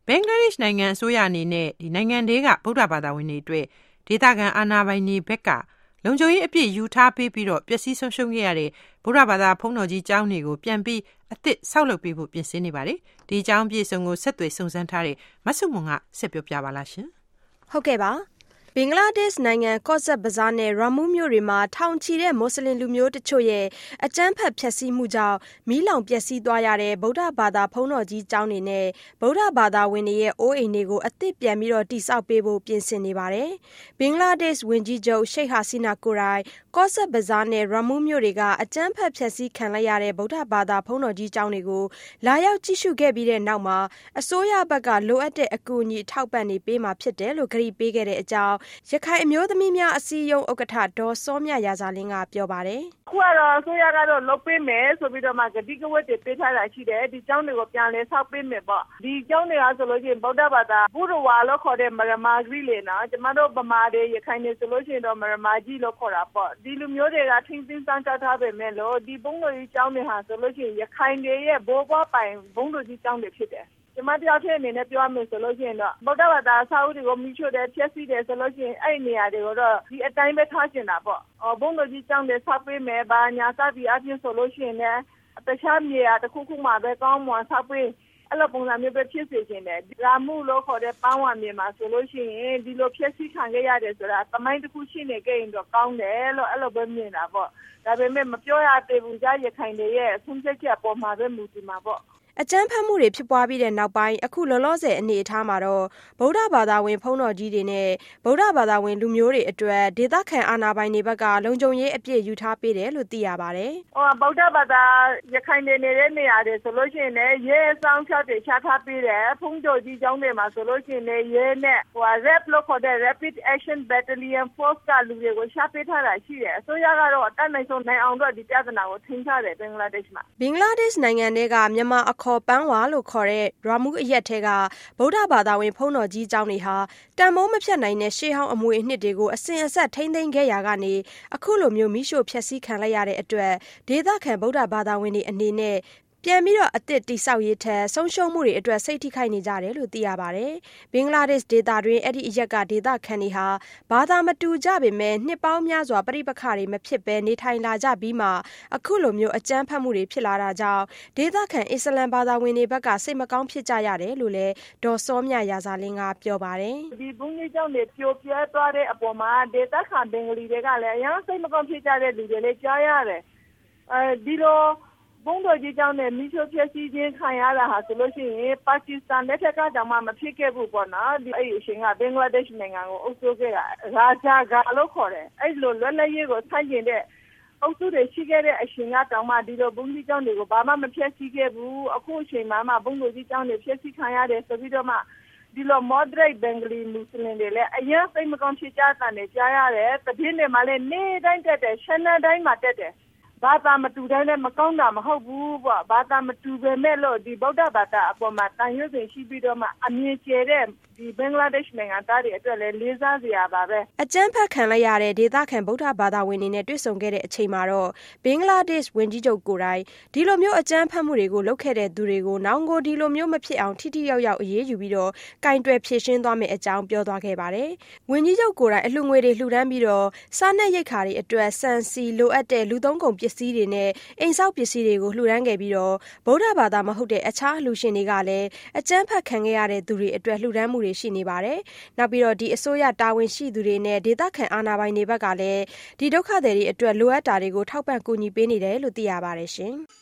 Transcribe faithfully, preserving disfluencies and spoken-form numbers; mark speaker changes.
Speaker 1: င်္ဂလားဒေ့ရှ်နိုင်ငံအစိုးရအနေနဲ့ဒီနိုင်ငံတွေကဗုဒ္ဓဘာသာဝင်တွေအတွက်ဒေသခံအာဏာပိုင်တွေဘက်ကလုံခြုံရေးအပြည့်ယူထားပေးပြီးတော့ပျက်စီးဆုံးရှုံးခဲ့ရတဲ့ဗုဒ္ဓဘာသာဘုန်းတော်ကြီးကျောင်းတွေကိုပြန်ပြီးအသစ်ဆောက်လုပ်ပေးဖို့ပြင်ဆင်နေပါတယ်။ဒီကျောင်းပြည်စုံကိုဆက်သွယ်စုံစမ်းထားတဲ့မဆုမွန်ကဆက်ပြောပြပါလားရှင်
Speaker 2: ။ဟုတ်ကဲ့ပါ။ဘင်္ဂလားဒေ့ရှ်နိုင်ငံကော့ဇက်ဘဇားနဲ့ရာမူးမြို့တွေမှာထောင်ချီတဲ့မွတ်စလင်လူမျိုးတချို့ရဲ့အကြမ်းဖက်ဖျက်ဆီးမှုကြောင့်မီးလောင်ပျက်စီးသွားရတဲ့ဗုဒ္ဓဘာသာဘုန်းတော်ကြီးကျောင်းတွေနဲ့ဗုဒ္ဓဘာသာဝင်တွေရဲ့အိုးအိမ်တွေကိုအသစ်ပြန်ပြီးတော့တည်ဆောက်ပေးဖို့ပြင်ဆင်နေပါတယ်။ဘင်္ဂလားဒေ့ရှ်ဝန်ကြီးချုပ်ရှိတ်ဟာစီနာကိုရိုင်ကော့ဇက်ဘဇားနဲ့ရာမူးမြို့တွေကအကြမ်းဖက်ဖျက်ဆီးခံလိုက်ရတဲ့ဗုဒ္ဓဘာသာဘုန်းတော်ကြီးကျောင်းတွေကိုလာရောက်ကြည့်ရှုခဲ့ပြီးတဲ့နောက်မှာအစိုးရဘက်ကလိုအပ်တဲ့အကူအညီထောက်ပံ့နေပေးမှာဖြစ်တယ်လို့ကြေညာပေးခဲ့တဲ့အကြောင်းရခိုင်အမျိုးသမီးများအစည်းအရုံးဥက္ကဋ္ဌဒေါ်စောမြရာဇာလင်းကပြောပါတယ်
Speaker 3: ။အခုကတော့အစိုးရကတော့လုပ်ပေးမယ်ဆိုပြီးတော့မှဂတိကဝတ်တွေပေးထားတာရှိတယ်။ဒီကျောင်းတွေကိုပြန်လဲဆောက်ပေးမယ်ပေါ့။ဒီကျောင်းတွေကဆိုလို့ရှိရင်ဗုဒ္ဓဘာသာဘုရဝါလို့ခေါ်တဲ့မရမာဂရီလေနော်။ကျမတို့ဗမာတွေရခိုင်တွေဆိုလို့ရှိရင်တော့မရမာကြီးလို့ခေါ်တာပေါ့။ဒီလူမျိုးတွေကထင်းထင်းစမ်းစားထားပေမဲ့လို့ဒီဘုန်းတော်ကြီးကျောင်းတွေဟာဆိုလို့ရှိရင်ရခိုင်တွေရဲ့ဘိုးဘွားပိုင်ဘုန်းတော်ကြီးကျောင်းတွေဖြစ်တယ်။ကျမတယောက်ထဲအနေနဲ့ပြောရမယ်ဆိုလို့ရှိရင်တော့ဗုဒ္ဓဘာသာအဆောက်အဦတွေကိုမိချို့တယ်ဖျက်ဆီးတယ်ဆိုလို့ရှိရင်အဲ့ဒီနေရာတွေကိုတော့ဒီအတိုင်းပဲထားကျင်တာပေါ့။အော်ဘုန်းတော်ကြီးကျောင်းတွေဆောက်ပေးမယ်ဘာညာစသည်အပြင်ဆိုလို့ရှိရင်လည်းတခြားမြေယာတစ်ခုခုမှပဲကောင်းမွန်ဆောက်ပေးအဲ့လိုပုံစံမျိုးပဲဖြစ်စေခြင်းတယ်။ရာမှုလို့ခေါ်တဲ့ပန်းဝါမြေမှာဆိုလို့ရှိရင်ဒီလိုဖျက်ဆီးခံခဲ့ရတယ်ဆိုတာသမိုင်းတစ်ခုရှိနေကြရင်တော့ကောင်းတယ်လို့အဲ့လိုပဲမြင်တာပေါ့။ဒါပေမဲ့မပြောရသေးဘူးကြားရခိုင်တွေရဲ့အဆုံးဖြတ်ချက်အပေါ်မှာပဲမူတည်မှာပေါ့။
Speaker 2: အကြမ်းဖက်မှုတွေဖြစ်ပွားပြီးတဲ့နောက်ပိုင်းအခုလောလောဆယ်အနေအထားမှာတော့ဗုဒ္ဓဘာသာဝင်ဘုန်းတော်ကြီးတွေနဲ့ဗုဒ္ဓဘာသာဝင်လူမျိုးတွေအတွက်ဒေသခံအာဏာပိုင်တွေဘက်ကလုံခြုံရေးအပြည့်ယူထားပေးတယ်လို့သိရပါတယ်
Speaker 3: ။ဟိုဗုဒ္ဓဘာသာရခိုင်တွေနေတဲ့နေရာတွေဆိုလို့ရှိရင်လည်းရဲဆောင်ချက်တွေချထားပေးတယ်။ဘုန်းတော်ကြီးကျောင်းတွေမှာဆိုလို့ရှိရင်လည်းရဲနဲ့ဟို rap လို့ခေါ်တဲ့ Rapid Action Battalion Force ကလူတွေကိုရှာပေးထားတာရှိတယ်။အစိုးရကတော့အတက်နိုင်ဆုံးနိုင်အောင်တော့ဒီပြဿနာကိုထိန်းထားတယ်ဘင်္ဂလားဒေ့ရှ်မှာ
Speaker 2: ။ဘင်္ဂလားဒေ့ရှ်နိုင်ငံတွေကမြန်မာအခေါ်ပန်းဝါလို့ခေါ်တဲ့ရာမူးအရက်ထဲကဗုဒ္ဓဘာသာဝင်ဘုန်းတော်ကြီးကျောင်းတွေဟာတန်မိုးမဖြတ်နိုင်တဲ့ရှေးဟောင်းအမွေအနှစ်တွေကိုအစဉ်အဆက်ထိန်းသိမ်းခဲ့ရာကနေအခုလိုမျိုးမိရှို့ဖျက်ဆီးခံလိုက်ရတဲ့အတွက်ဒေသခံဗုဒ္ဓဘာသာဝင်တွေအနေနဲ့ပြန်ပြီးတော့အသစ်တိဆောက်ရေးထက်ဆုံးရှုံးမှုတွေအတွက်စိတ်ထိခိုက်နေကြတယ်လို့သိရပါတယ်။ဘင်္ဂလားဒေ့ရှ်ဒေသတွင်းအဲ့ဒီအရက်ကဒေသခံတွေဟာဘာသာမတူကြပေမဲ့နှစ်ပေါင်းများစွာပြိပခါတွေမဖြစ်ဘဲနေထိုင်လာကြပြီးမှအခုလိုမျိုးအကြမ်းဖက်မှုတွေဖြစ်လာတာကြောင့်ဒေသခံအစ္စလမ်ဘာသာဝင်တွေဘက်ကစိတ်မကောင်းဖြစ်ကြရတယ်လို့လည်းဒေါ်စောမြရာဇာလင်းကပြောပါတယ်
Speaker 3: ။ဒီဘုန်းကြီးကျောင်းတွေပြိုပြဲသွားတဲ့အပေါ်မှာဒေသခံဘင်္ဂလီတွေကလည်းအများစိတ်မကောင်းဖြစ်ကြတဲ့လူတွေလည်းကြားရတယ်။အဲဒီလိုဘုန်းတော်ကြီးကျောင်းနဲ့မိချိုဖျက်ဆီးခြင်းခံရတာဟာဆိုလို့ရှိရင်ပါကစ္စတန်လက်ထက်ကတောင်မှမဖြစ်ခဲ့ဘူးပေါ့နော်ဒီအဲ့ဒီအချိန်ကဘင်္ဂလားဒေ့ရှ်နိုင်ငံကိုအုပ်စိုးခဲ့တာရာဂျာဂါလို့ခေါ်တယ်အဲ့လိုလွတ်လပ်ရေးကိုဆန့်ကျင်တဲ့အုပ်စုတွေရှိခဲ့တဲ့အချိန်ကတောင်မှဒီလိုဘုန်းကြီးကျောင်းတွေကိုဘာမှမဖျက်ဆီးခဲ့ဘူးအခုအချိန်မှမှဘုန်းတော်ကြီးကျောင်းတွေဖျက်ဆီးခံရတယ်ဆိုပြီးတော့မှဒီလို moderate Bengali Muslim တွေလည်းအရင်စိတ်မကောင်းဖြစ်ကြတယ်ကြားရတယ်တပြင်းတွေမှာလည်းနေ့တိုင်းတက်တယ် channel တိုင်းမှာတက်တယ်ဘာသာမတူတိုင်းလည်းမကောင်းတာမဟုတ်ဘူးပေါ့ဘာသာမတူပဲမဲ့လို့ဒီဗုဒ္ဓဘာသာအပေါ်မှာတန်ရွှေ့စဉ်ရှိပြီးတော့မှအမြင်ကျတဲ့ဒီဘင်္ဂလားဒေ့ရှ်နိုင်ငံသားတွေအတွက်လည်းလေးစားစရာပါပဲ
Speaker 2: အကြမ်းဖက်ခံလိုက်ရတဲ့ဒေသခံဗုဒ္ဓဘာသာဝင်တွေနဲ့တွေ့ဆုံခဲ့တဲ့အချိန်မှာတော့ဘင်္ဂလားဒေ့ရှ်ဝန်ကြီးချုပ်ကိုယ်တိုင်ဒီလိုမျိုးအကြမ်းဖက်မှုတွေကိုလုပ်ခဲ့တဲ့သူတွေကိုနောက်ကိုဒီလိုမျိုးမဖြစ်အောင်ထိထိရောက်ရောက်အရေးယူပြီးတော့ကင်တွယ်ဖြေရှင်းသွားမယ်အကြောင်းပြောသွားခဲ့ပါတယ်ဝန်ကြီးချုပ်ကိုယ်တိုင်အလှူငွေတွေလှူဒန်းပြီးတော့စားနပ်ရိက္ခာတွေအတွက်စံစီလိုအပ်တဲ့လူသုံးကုန်ပစ္စည်းတွေနဲ့အိမ်ဆောက်ပစ္စည်းတွေကိုလှူဒန်းခဲ့ပြီးတော့ဗုဒ္ဓဘာသာမဟုတ်တဲ့အခြားလူရှင်တွေကလည်းအကြမ်းဖက်ခံခဲ့ရတဲ့သူတွေအတွက်လှူဒန်းမှုတွေရှိနေပါတယ်။နောက်ပြီးတော့ဒီအစိုးရတာဝန်ရှိသူတွေနဲ့ဒေသခံအာဏာပိုင်တွေဘက်ကလည်းဒီဒုက္ခသည်တွေအတွက်လိုအပ်တာတွေကိုထောက်ပံ့ကူညီပေးနေတယ်လို့သိရပါတယ်ရှင်။